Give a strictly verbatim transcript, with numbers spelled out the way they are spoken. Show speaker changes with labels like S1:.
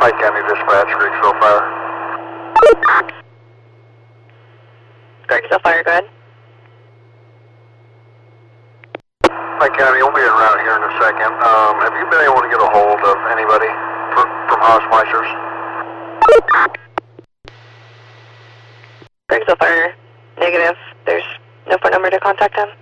S1: Pike County Dispatch, Griggsville Fire.
S2: Griggsville Fire, go ahead.
S1: Pike County, we'll be en route here in a second. Um, have you been able to get a hold of anybody for, from Hausmeisters?
S2: Griggsville Fire, negative. There's no phone number to contact them.